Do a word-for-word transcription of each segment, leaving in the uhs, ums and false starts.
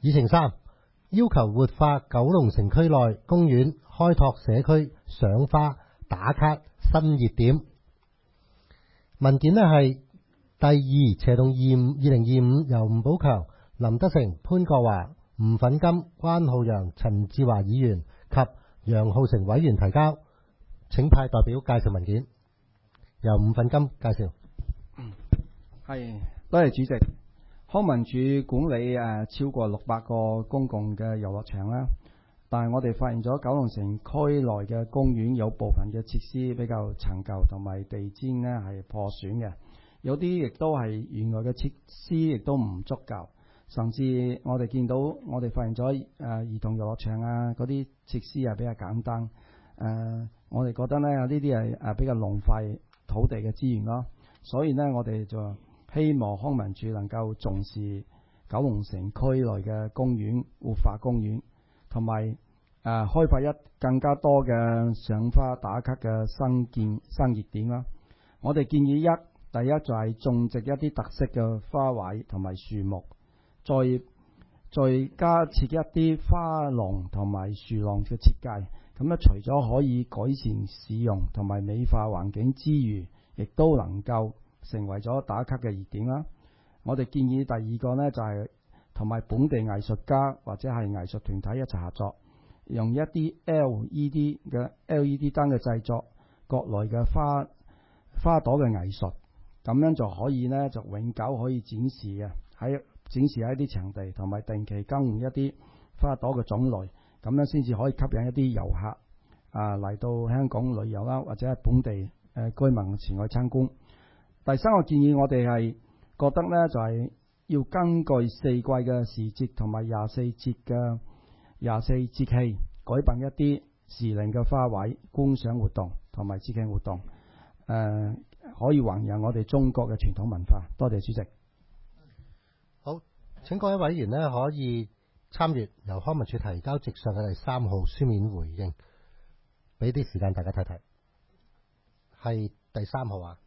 議程三，要求活化九龍城區內公園，開拓社區賞花打卡新熱點。文件呢係第二斜動二五二零二五，由吳寶強、林德成、潘國華、吳奮金、關浩洋、陳志華議員及楊浩成委員提交，請派代表介紹文件。由吳奮金介紹。 係，多謝主席。康文署管理誒超過六百個公共嘅遊樂場啦，但係我哋發現咗九龍城區內嘅公園有部分嘅設施比較陳舊，同埋地氈呢係破損嘅，有啲亦都係原來嘅設施亦都唔足夠，甚至我哋見到我哋發現咗誒、呃、兒童遊樂場啊嗰啲設施係比較簡單，誒、呃、我哋覺得呢呢啲係誒比較浪費土地嘅資源咯，所以呢我哋就希望康文署能夠重視九龍城區內嘅公園，活化公園，同埋誒開發一更加多嘅賞花打卡嘅新建新熱點啦。我哋建議一，第一就係種植一啲特色嘅花卉同埋樹木，再再加設一啲花廊同埋樹廊嘅設計。咁咧，除咗可以改善市容同埋美化環境之餘，亦都能夠成為咗打卡嘅熱點啦。我哋建議第二個呢，就係同埋本地藝術家或者係藝術團體一齊合作，用一啲 L E D 嘅 L E D 燈嘅製作，國內嘅花花朵嘅藝術，咁樣就可以呢，就永久可以展示嘅，喺展示喺啲場地，同埋定期更換一啲花朵嘅種類，咁樣先至可以吸引一啲遊客啊嚟到香港旅遊啦，或者係本地誒、呃、居民前去參觀。第三個建議，我哋係覺得呢，就係、是、要根據四季嘅時節同埋廿四節嘅廿四節氣，舉辦一啲時令嘅花卉觀賞活動同埋節慶活動，誒、呃、可以弘揚我哋中國嘅傳統文化。多謝主席。 好，請各位委員呢可以參閱由康文署提交直上嘅第三號書面回應，俾啲時間大家睇睇。係第三號啊？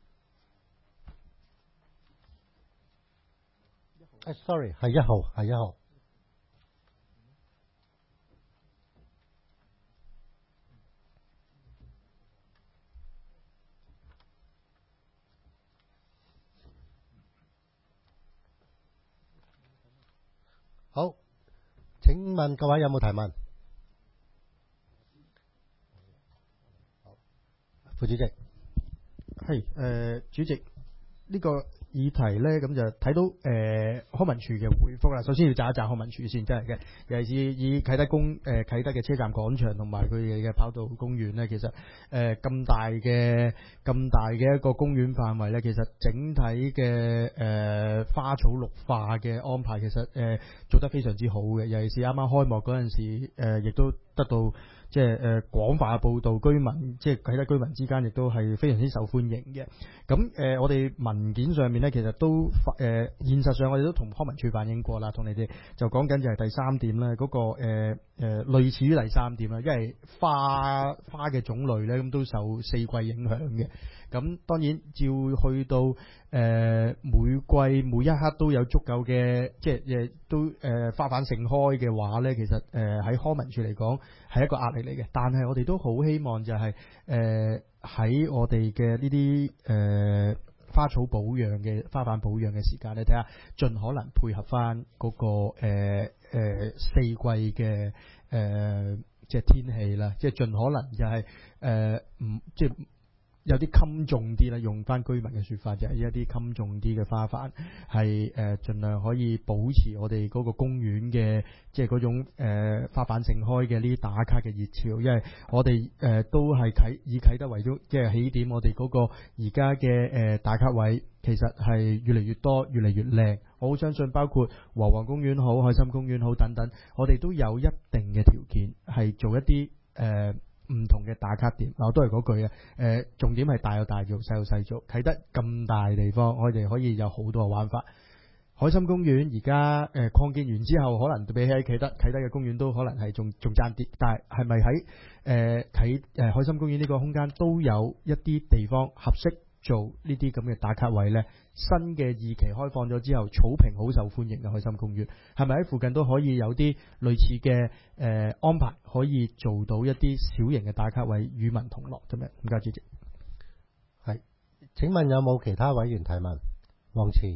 誒 ，sorry， 係一號，係一號。好，請問各位有冇提問？副主席， 係誒、呃，主席呢、這個議題呢，咁就睇到誒、呃、康文署嘅回覆啦。首先要讚一讚康文署先，真係嘅。尤其是以啟德公誒、呃、啟德嘅車站廣場同埋佢哋嘅跑道公園呢，其實誒咁、呃、大嘅咁大嘅一個公園範圍呢，其實整體嘅誒、呃、花草綠化嘅安排，其實誒、呃、做得非常之好嘅。尤其是啱啱開幕嗰陣時，誒、呃、亦都得到即係誒廣泛嘅報導，居民即係啟德居民之間亦都係非常之受歡迎嘅。咁誒、呃，我哋文件上面咧，其實都誒、呃、現實上我哋都同康文署反映過啦，同你哋就講緊就係第三點咧，嗰、那個誒誒、呃、類似於第三點啦，因為花花嘅種類咧咁都受四季影響嘅。咁當然照去到誒、呃、每季每一刻都有足夠嘅即係誒都誒、呃、花瓣盛開嘅話咧，其實誒喺、呃、康文署嚟講係一個壓力嚟嘅。但係我哋都好希望就係誒喺我哋嘅呢啲誒花草保養嘅花瓣保養嘅時間咧，睇下盡可能配合翻嗰、那個誒、呃呃、四季嘅誒、呃、即係天氣啦，即係盡可能就係誒唔即係。有啲襟重啲啦，用翻居民嘅説法就係一啲襟重啲嘅花瓣，係誒、呃、盡量可以保持我哋嗰個公園嘅即係嗰種、呃、花瓣盛開嘅呢啲打卡嘅熱潮，因為我哋誒、呃、都係啟以啟德為咗即係起點，我哋嗰個而家嘅誒打卡位其實係越嚟越多，越嚟越靚。我好相信包括和黃公園好、海心公園好等等，我哋都有一定嘅條件係做一啲誒。呃唔同嘅打卡點，我都係嗰句啊，誒、呃、重點係大有大做，細有細做。啟德咁大地方，我哋可以有好多嘅玩法。海心公園而家誒擴建完之後，可能比起啟德啟德嘅公園都可能係仲仲爭啲，但係係咪喺誒啟誒海心公園呢個空間都有一啲地方合適做呢啲咁嘅打卡位呢？新嘅二期開放咗之後，草坪好受歡迎嘅海心公園，係咪喺附近都可以有啲類似嘅誒、呃、安排，可以做到一啲小型嘅打卡位，與民同樂咁樣？唔該，主席。 係，請問有冇其他委員提問？黃慈。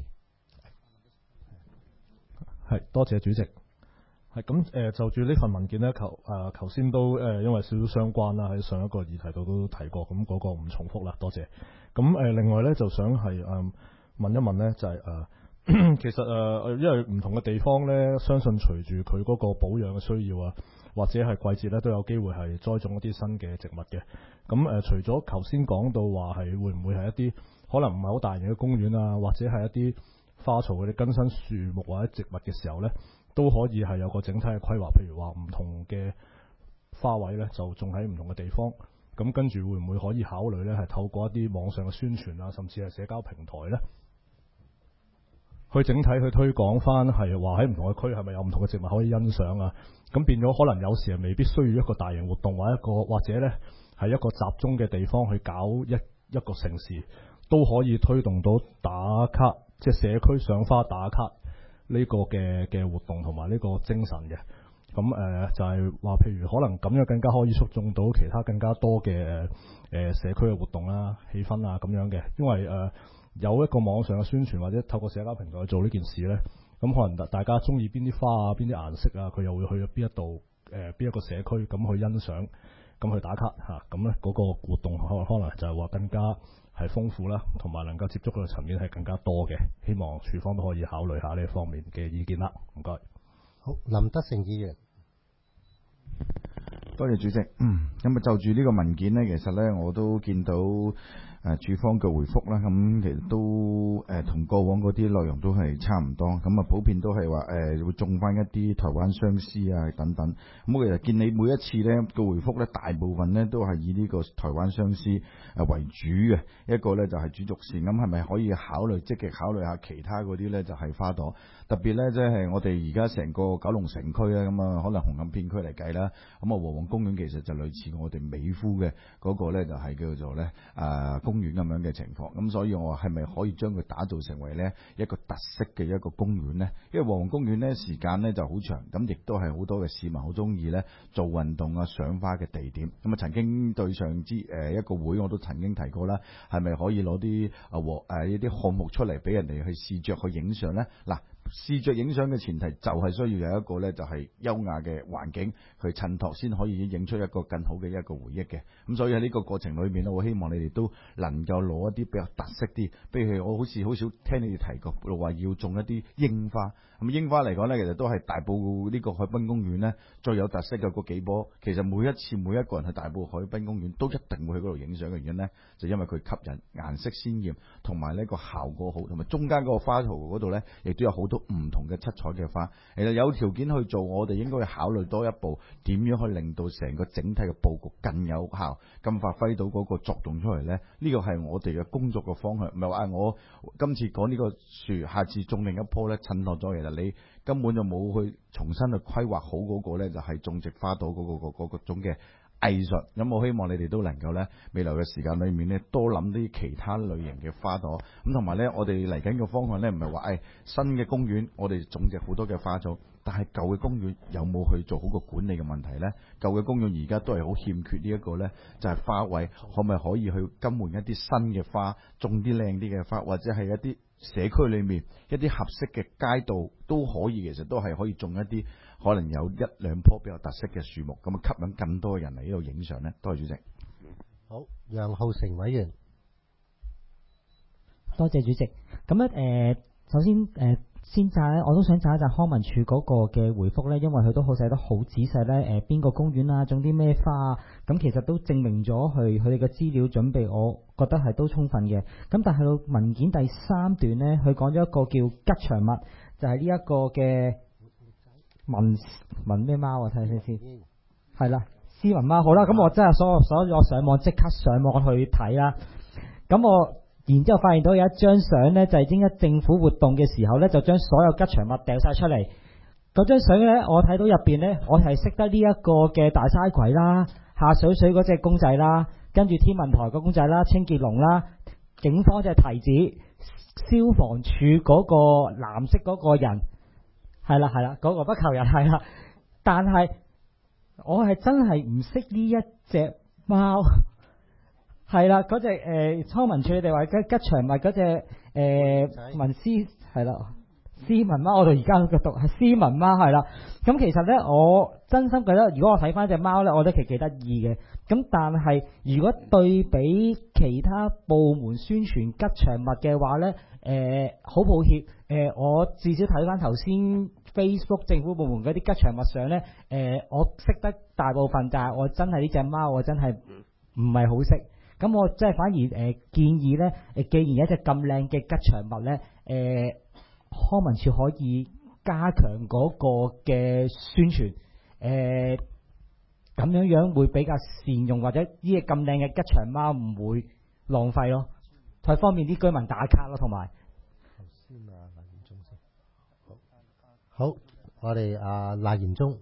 係，多謝主席。係咁誒，就住呢份文件呢，頭誒頭先都誒、呃、因為少少相關啦，喺上一個議題度都提過，咁、那、嗰個唔重複啦，多謝。咁誒、呃，另外咧就想係誒、呃、問一問咧，就係、是、誒、呃、其實誒、呃、因為唔同嘅地方咧，相信隨住佢嗰個保養嘅需要啊，或者係季節咧，都有機會係栽種一啲新嘅植物嘅。咁誒、呃，除咗頭先講到話係會唔會係一啲可能唔係好大型嘅公園啊，或者係一啲花草嗰啲根生樹木或者植物嘅時候咧，都可以係有個整體嘅規劃，譬如話唔同嘅花位咧，就種喺唔同嘅地方。咁跟住會唔會可以考慮咧，係透過一啲網上嘅宣傳啊，甚至係社交平台咧，去整體去推廣翻，係話喺唔同嘅區係咪有唔同嘅植物可以欣賞啊？咁變咗可能有時係未必需要一個大型活動，或者一個或者咧係一個集中嘅地方去搞一一個城市，都可以推動到打卡，即係社區賞花打卡呢個嘅嘅活動同埋呢個精神嘅。咁誒、呃、就係、是、話，譬如可能咁樣更加可以促進到其他更加多嘅誒誒社區嘅活動啦、氣氛啊咁樣嘅。因為誒、呃、有一個網上嘅宣傳或者透過社交平台去做呢件事咧，咁可能大家中意邊啲花啊、邊啲顏色啊，佢又會去邊一度誒邊一個社區咁去欣賞，咁去打卡嚇。咁咧嗰個活動可可能就係話更加係豐富啦，同埋能夠接觸嘅層面係更加多嘅。希望署方都可以考慮下呢方面嘅意見啦。唔該。 好，林德成議員。 多謝主席。嗯，咁啊就住呢個文件呢，其實呢我都見到誒署方嘅回覆啦。咁其實都誒同過往嗰啲內容都係差唔多。咁啊普遍都係話誒會種翻一啲台灣相思啊等等。咁我其實見你每一次呢個回覆呢，大部分呢都係以呢個台灣相思誒為主嘅。一個呢就係主軸線。咁係咪可以考慮積極考慮下其他嗰啲呢？就係花朵。特別呢，即係我哋而家成個九龍城區咧，咁啊可能紅磡片區嚟計啦。咁啊和黃公園其實就類似我哋美孚嘅嗰個呢，就係叫做呢誒公園咁樣嘅情況。咁所以我話係咪可以將佢打造成為呢一個特色嘅一個公園呢？因為和黃公園呢時間呢就好長，咁亦都係好多嘅市民好中意呢做運動啊、賞花嘅地點。咁啊曾經對上之誒一個會我都曾經提過啦，係咪可以攞啲啊和誒一啲項目出嚟俾人哋去試着去影相呢？嗱。試着影相嘅前提就係需要有一個呢，就係優雅嘅環境去襯托，先可以影出一個更好嘅一個回憶嘅。咁所以喺呢個過程裏面呢，我希望你哋都能夠攞一啲比較特色啲，譬如我好似好少聽你哋提過話要種一啲櫻花。咁櫻花嚟講呢，其實都係大埔呢個海濱公園呢最有特色嘅嗰幾棵。其實每一次每一個人去大埔海濱公園都一定會去嗰度影相嘅原因呢，就因為佢吸引、顏色鮮豔，同埋呢個效果好，同埋中間嗰個花圖嗰度呢，亦都有好多唔同嘅七彩嘅花。其實有條件去做，我哋應該去考慮多一步，點樣去令到成個整體嘅佈局更有效，咁發揮到嗰個作用出嚟呢？呢個係我哋嘅工作嘅方向，唔係話我今次講呢個樹，下次種另一棵呢，襯托咗。其實你根本就冇去重新去規劃好嗰個呢，就係種植花朵嗰個嗰個嗰種嘅藝術。咁我希望你哋都能夠呢，未來嘅時間裏面呢，多諗啲其他類型嘅花朵。咁同埋呢，我哋嚟緊嘅方向呢，唔係話誒新嘅公園我哋種植好多嘅花草，但係舊嘅公園有冇去做好個管理嘅問題呢？舊嘅公園而家都係好欠缺呢一個呢，就係花卉可唔可以可以去更換一啲新嘅花，種啲靚啲嘅花，或者係一啲社區裏面一啲合適嘅街道都可以，其實都係可以種一啲可能有一兩棵比較特色嘅樹木，咁啊吸引更多嘅人嚟呢度影相呢。多謝主席。 好，楊浩成委員。 多謝主席。咁咧誒，首先誒、呃、先讚咧，我都想讚一讚康文署嗰個嘅回覆咧，因為佢都好寫得好仔細咧。誒邊個公園啊，種啲咩花啊，咁其實都證明咗佢佢哋嘅資料準備，我覺得係都充分嘅。咁但係到文件第三段咧，佢講咗一個叫吉祥物，就係呢一個嘅文文咩貓啊？睇下先先，係啦，斯文貓。好啦，咁我真係所所以我上網即刻上網去睇啦。咁我然之後發現到有一張相呢，就係應該政府活動嘅時候呢，就將所有吉祥物掉晒出嚟。嗰張相呢，我睇到入邊呢，我係識得呢一個嘅大嘥鬼啦，下水水嗰隻公仔啦，跟住天文台個公仔啦，清潔龍啦， 警方就係提指消防處嗰個藍色嗰個人係啦係啦嗰個不求人係啦，但係我係真係唔識呢一隻貓係啦，嗰隻誒康文署你哋話吉吉祥物嗰隻誒文斯係啦。斯文貓，我到而家嘅讀係斯文貓係啦。咁其實咧，我真心覺得，如果我睇翻隻貓咧，我覺得其實幾得意嘅。咁但係如果對比其他部門宣傳吉祥物嘅話咧，誒、呃、好抱歉，誒、呃、我至少睇翻頭先 Facebook 政府部門嗰啲吉祥物相咧，誒、呃、我識得大部分，但係我真係呢隻貓我真係唔係好識。咁我即係反而誒、呃、建議咧，誒既然有一隻咁靚嘅吉祥物咧，誒、呃。康文署可以加強嗰個嘅宣傳，誒、呃、咁樣樣會比較善用，或者呢隻咁靚嘅吉祥貓唔會浪費咯，係方便啲居民打卡咯，同埋。頭先啊，賴炎忠先。 好，好，我哋啊賴炎忠。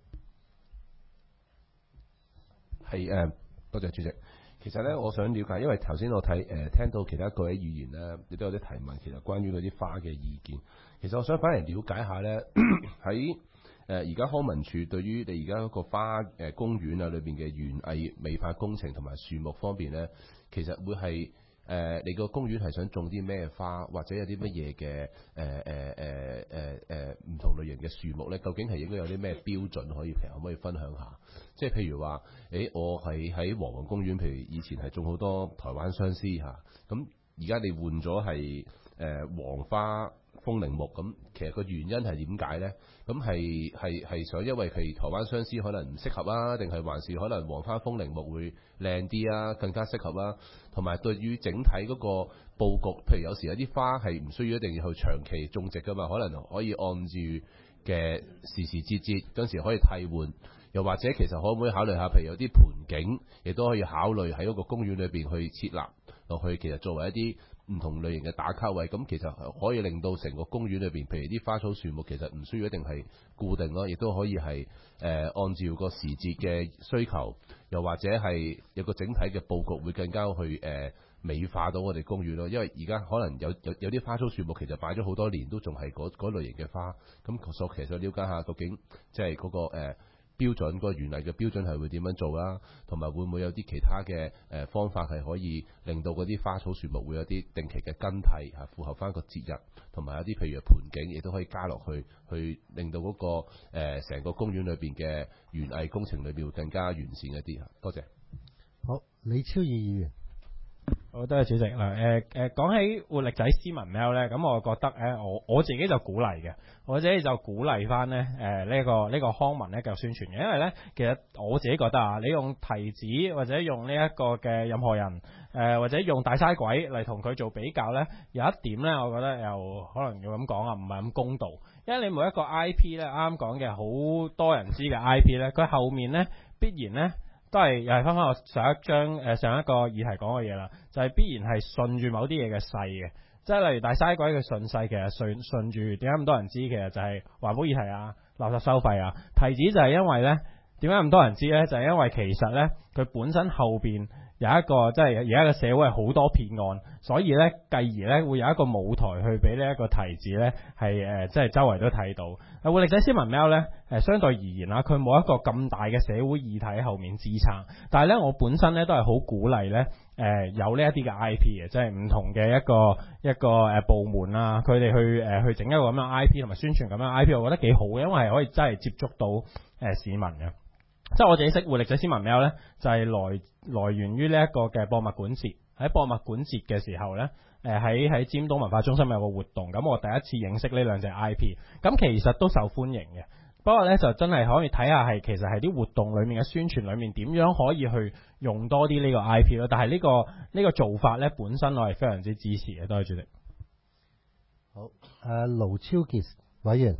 係誒，多謝主席。其實咧，我想了解，因為頭先我睇誒、呃、聽到其他各位議員咧，亦都有啲提問，其實關於嗰啲花嘅意見。其實我想反而了解下咧，喺誒而家康文署對於你而家嗰個花誒、呃、公園啊裏邊嘅園藝美化工程同埋樹木方面咧，其實會係誒、呃、你個公園係想種啲咩花，或者有啲乜嘢嘅誒誒誒誒誒唔同類型嘅樹木咧？究竟係應該有啲咩標準可以？其實可唔可以分享下？即係譬如話，誒我係喺黃黃公園，譬如以前係種好多台灣相思嚇，咁而家你換咗係誒黃花風鈴木，咁其實個原因係點解呢？咁係係係想因為佢台灣相思可能唔適合啊，定係還是可能黃花風鈴木會靚啲啊，更加適合啊？同埋對於整體嗰個佈局，譬如有時有啲花係唔需要一定要去長期種植噶嘛，可能可以按住嘅時時節節嗰陣時可以替換。又或者其實可唔可以考慮下，譬如有啲盆景，亦都可以考慮喺嗰個公園裏邊去設立落去，其實作為一啲唔同類型嘅打卡位，咁其實可以令到成個公園裏邊，譬如啲花草樹木，其實唔需要一定係固定咯，亦都可以係誒、呃、按照個時節嘅需求，又或者係有個整體嘅佈局會更加去誒、呃、美化到我哋公園咯。因為而家可能有有有啲花草樹木其實擺咗好多年都仲係嗰嗰類型嘅花，咁所其實了解下究竟即係嗰個、呃標準嗰個園藝嘅標準係會點樣做啦？同埋會唔會有啲其他嘅誒方法係可以令到嗰啲花草樹木會有啲定期嘅更替嚇，符合翻個節日，同埋有啲譬如盆景亦都可以加落去，去令到嗰個誒成個公園裏邊嘅園藝工程裏邊會更加完善一啲嚇。多謝。 好，李超義議員。 好，多謝主席嗱。誒誒，講起活力仔斯文喵咧，咁我覺得誒，我我自己就鼓勵嘅，我自己就鼓勵翻咧誒呢個呢、呢個康文咧繼續宣傳嘅，因為咧其實我自己覺得啊，你用提子或者用呢一個嘅任何人誒、呃、或者用大嘥鬼嚟同佢做比較咧，有一點咧，我覺得又可能要咁講啊，唔係咁公道，因為你每一個 I P 咧，啱啱講嘅好多人知嘅 I P 咧，佢後面咧必然咧。都係又係翻返我上一章誒、呃、上一個議題講嘅嘢啦，就係、是、必然係順住某啲嘢嘅勢嘅，即係例如大嘥鬼嘅順勢，其實順順住點解咁多人知？其實就係環保議題啊、垃圾收費啊。提子就係因為咧點解咁多人知咧？就係、是、因為其實咧佢本身後邊有一個即係而家嘅社會係好多騙案，所以咧繼而咧會有一個舞台去俾呢一個提子咧係誒即係周圍都睇到。啊，活力仔斯文喵咧誒相對而言啦，佢冇一個咁大嘅社會議題喺後面支撐，但係咧我本身咧都係好鼓勵咧誒有呢一啲嘅 I P 嘅，即係唔同嘅一個一個誒部門啊，佢哋去誒去整一個咁樣 I P 同埋宣傳咁樣 I P， 我覺得幾好嘅，因為係可以真係接觸到誒市民嘅。即係我自己識活力仔斯文喵咧，就係、是、來來源於呢一個嘅博物館節。喺博物館節嘅時候咧，誒喺喺尖東文化中心有個活動，咁我第一次認識呢兩隻 I P， 咁其實都受歡迎嘅。不過咧就真係可以睇下係其實係啲活動裏面嘅宣傳裏面點樣可以去用多啲呢個 I P 咯。但係呢、這個呢、這個做法咧本身我係非常之支持嘅。多謝主席。 好，誒、呃、盧超傑委員。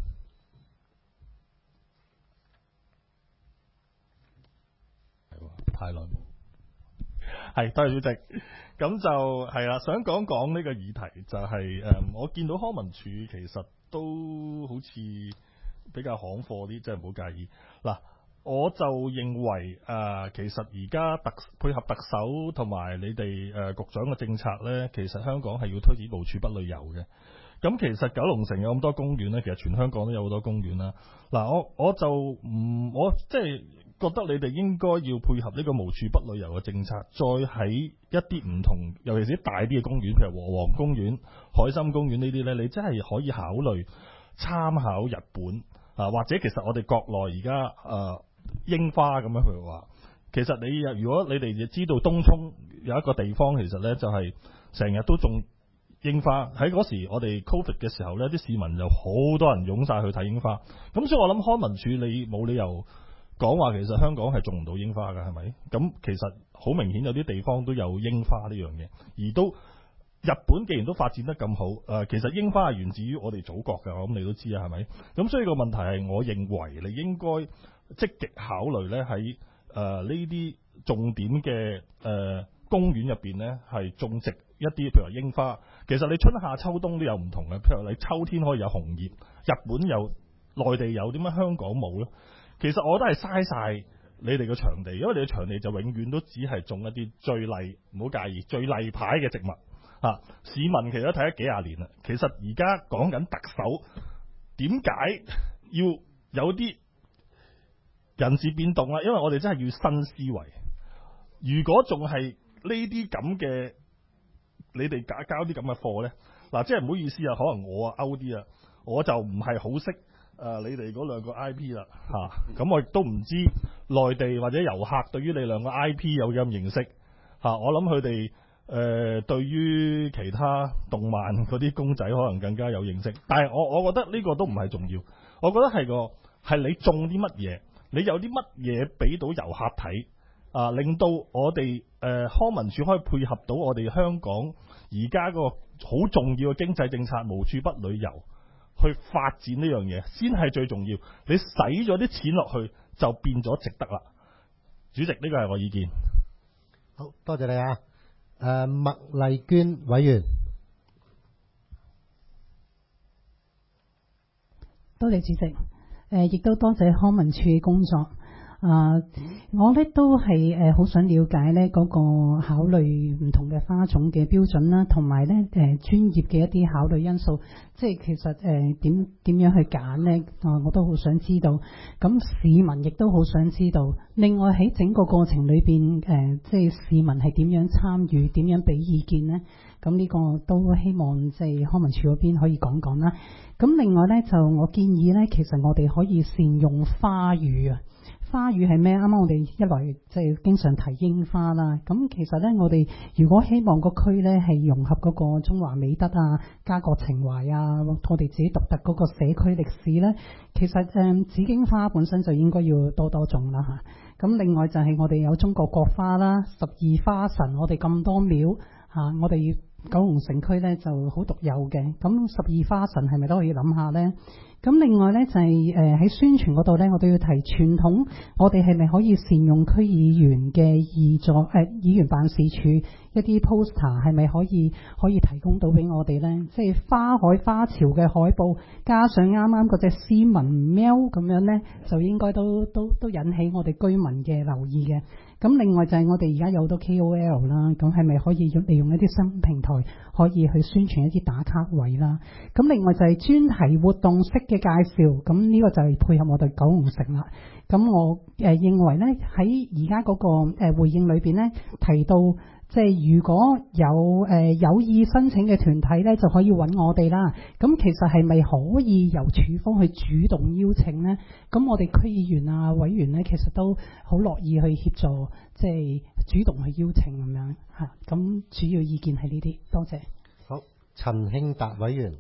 太耐，係多謝主席。咁就係啦，想講講呢個議題就係、是、誒、嗯，我見到康文署其實都好似比較行貨啲，即係唔好介意嗱。 我就認為誒、呃，其實而家特配合特首同埋你哋誒、呃、局長嘅政策呢，其實香港係要推展無處不旅遊嘅。咁其實九龍城有咁多公園呢，其實全香港都有好多公園啦。嗱，我我就唔，我即係覺得你哋應該要配合呢個無處不旅遊嘅政策，再喺一啲唔同，尤其是啲大啲嘅公園，譬如和黃公園、海心公園呢啲呢，你真係可以考慮參考日本啊，或者其實我哋國內而家誒櫻花咁樣去話，其實你如果你哋知道東涌有一個地方，其實呢就係成日都種櫻花。喺嗰時我哋 Covid 嘅時候呢，啲市民就好多人湧晒去睇櫻花。咁所以我諗康文署你冇理由講話其實香港係種唔到櫻花㗎，係咪？咁其實好明顯有啲地方都有櫻花呢樣嘢，而都日本既然都發展得咁好，誒、呃、其實櫻花係源自於我哋祖國㗎，我諗你都知啊，係咪？咁所以個問題係，我認為你應該積極考慮呢喺誒呢啲重點嘅誒、呃、公園入邊呢，係種植一啲譬如話櫻花。其實你春夏秋冬都有唔同嘅，譬如你秋天可以有紅葉，日本有，內地有，點解香港冇呢？其實我都係嘥晒你哋嘅場地，因為你嘅場地就永遠都只係種一啲最例，唔好介意最例牌嘅植物嚇、啊。市民其實都睇咗幾廿年啦。其實而家講緊特首點解要有啲人事變動啦？因為我哋真係要新思維。如果仲係呢啲咁嘅，你哋搞交啲咁嘅貨呢？嗱、啊，即係唔好意思啊，可能我啊 out 啲啊，我就唔係好識誒你哋嗰兩個 I P 啦嚇，咁、啊、我亦都唔知內地或者遊客對於你兩個 I P 有幾咁認識嚇、啊，我諗佢哋誒對於其他動漫嗰啲公仔可能更加有認識，但係我我覺得呢個都唔係重要，我覺得係個係你種啲乜嘢，你有啲乜嘢俾到遊客睇。啊！令到我哋誒、呃、康文署可以配合到我哋香港而家個好重要嘅經濟政策，無處不旅遊，去發展呢樣嘢先係最重要。你使咗啲錢落去，就變咗值得啦。主席，呢個係我意見。 好多謝你啊！誒、呃，麥麗娟委員， 多謝主席。誒、呃，亦都多謝康文署嘅工作。啊、呃，我咧都係誒好想了解咧嗰個考慮唔同嘅花種嘅標準啦，同埋咧誒專業嘅一啲考慮因素，即係其實誒點點樣去揀咧啊，我都好想知道。咁市民亦都好想知道。另外喺整個過程裏邊誒，即係市民係點樣參與，點樣俾意見咧？咁呢個都希望即係康文署嗰邊可以講講啦。咁另外咧就我建議咧，其實我哋可以善用花語啊。花語係咩？啱啱我哋一來即係經常提櫻花啦。咁其實咧，我哋如果希望個區咧係融合嗰個中華美德啊、家國情懷啊，我哋自己獨特嗰個社區歷史咧，其實誒紫荊花本身就應該要多多種啦嚇。咁另外就係我哋有中國國花啦、十二花神，我哋咁多廟嚇、啊，我哋九龍城區咧就好獨有嘅。咁十二花神係咪都可以諗下咧？咁另外咧就係誒喺宣傳嗰度咧，我哋要提傳統，我哋係咪可以善用區議員嘅議座誒議員辦事處一啲 poster 係咪可以可以提供到俾我哋咧？即係花海花潮嘅海報，加上啱啱嗰隻斯文喵咁樣咧，就應該都都都引起我哋居民嘅留意嘅。咁另外就係我哋而家有好多 K O L 啦，咁係咪可以利用一啲新平台可以去宣傳一啲打卡位啦？咁另外就係專題活動式嘅介紹，咁呢個就係配合我哋九龍城啦。咁我誒、呃、認為咧喺而家嗰個誒、呃、回應裏邊咧提到，即係如果有誒、呃、有意申請嘅團體咧，就可以揾我哋啦。咁其實係咪可以由署方去主動邀請咧？咁我哋區議員啊、委員咧，其實都好樂意去協助，即係主動去邀請咁樣嚇。咁主要意見係呢啲，多謝。 好，陳興達委員，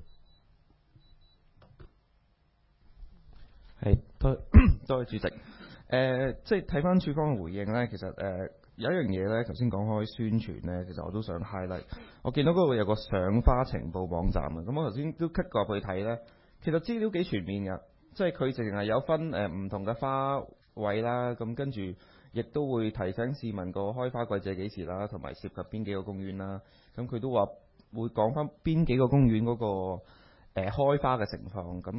係多多謝主席。誒、呃，即係睇翻署方嘅回應咧，其實誒。呃有一樣嘢咧，頭先講開宣傳咧，其實我都想 highlight。我見到嗰度有個賞花情報網站啊，咁我頭先都 click 過去睇咧，其實資料幾全面㗎，即係佢淨係有分誒唔同嘅花位啦，咁跟住亦都會提醒市民個開花季節係幾時啦，同埋涉及邊幾個公園啦，咁佢都話會講翻邊幾個公園嗰、嗰個誒、呃、開花嘅情況，咁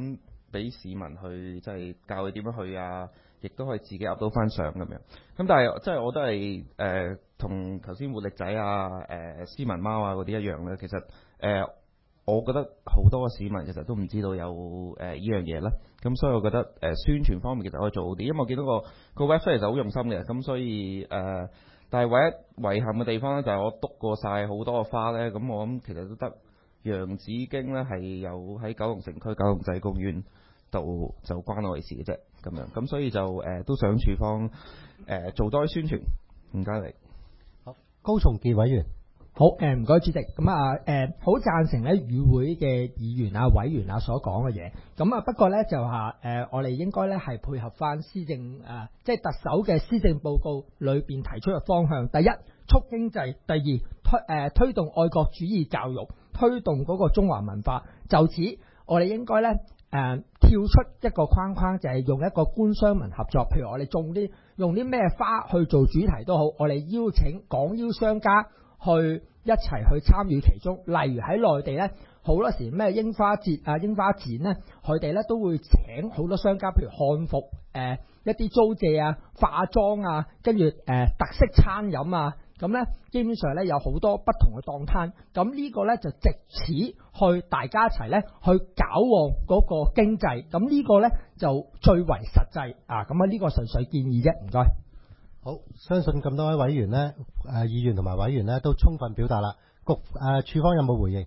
俾市民去即係教佢點樣去啊，亦都可以自己噏到翻相咁樣。咁但係即係我都係誒同頭先活力仔啊、誒、呃、斯文貓啊嗰啲一樣咧，其實誒。呃我覺得好多嘅市民其實都唔知道有誒呢樣嘢啦，咁所以我覺得誒、呃、宣傳方面其實可以做好啲，因為我見到個個 website 其實好用心嘅，咁所以誒、呃，但係唯一遺憾嘅地方咧就係我篤過晒好多個花咧，咁我諗其實都得洋紫荊咧係有喺九龍城區九龍仔公園度就關我哋事嘅啫，咁樣，咁所以就誒、呃、都想處方誒、呃、做多啲宣傳，唔該你。 好，高松傑委員。 好，誒唔該主席，咁啊誒好贊成咧與會嘅議員啊委員啊所講嘅嘢，咁啊不過咧就話誒、呃、我哋應該咧係配合翻施政誒、呃，即係特首嘅施政報告裏邊提出嘅方向，第一促經濟，第二推誒、呃、推動愛國主義教育，推動嗰個中華文化。就此我哋應該咧誒、呃、跳出一個框框，就係、是、用一個官商民合作，譬如我哋種啲用啲咩花去做主題都好，我哋邀請廣邀商家去一齊去參與其中，例如喺內地咧，好多時咩櫻花節啊、櫻花展咧，佢哋咧都會請好多商家，譬如漢服、誒、呃、一啲租借啊、化妝啊，跟住誒特色餐飲啊，咁咧基本上咧有好多不同嘅檔攤，咁呢個咧就藉此去大家一齊咧去搞旺嗰個經濟，咁呢個咧就最為實際啊！咁啊呢個純粹建議啫，唔該。 好，相信咁多位委員呢，誒、呃、議員同埋委員呢都充分表達啦。局誒、呃、處方有冇回應？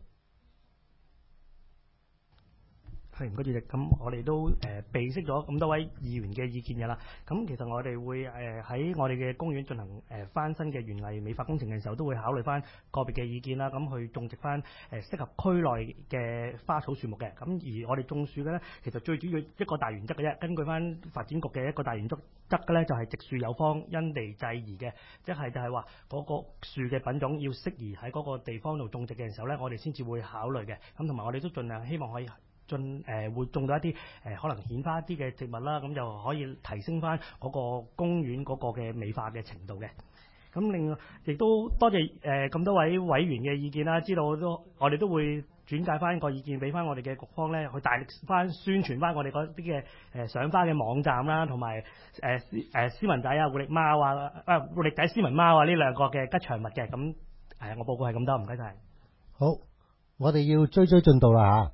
係唔該主席，咁我哋都誒備悉咗咁多位議員嘅意見嘅啦。咁其實我哋會誒喺我哋嘅公園進行誒翻新嘅園藝美化工程嘅時候，都會考慮翻個別嘅意見啦。咁去種植翻誒適合區內嘅花草樹木嘅。咁而我哋種樹嘅咧，其實最主要一個大原則嘅啫。根據翻發展局嘅一個大原則則嘅咧，就係植樹有方，因地制宜嘅，即係就係話嗰個樹嘅品種要適宜喺嗰個地方度種植嘅時候咧，我哋先至會考慮嘅。咁同埋我哋都盡量希望可以進誒、呃、會種到一啲誒、呃、可能顯花啲嘅植物啦，咁就可以提升翻嗰個公園嗰個嘅美化嘅程度嘅。咁另外亦都多謝誒咁、呃、多位委員嘅意見啦，知道都我哋都會轉介翻個意見俾翻我哋嘅局方咧，去大力翻宣傳翻我哋嗰啲嘅誒賞花嘅網站啦，同埋誒誒斯文仔啊、活力貓啊、啊活力仔斯文貓啊呢兩個嘅吉祥物嘅。咁誒、呃、我報告係咁多，唔該晒。 好，我哋要追追進度啦嚇。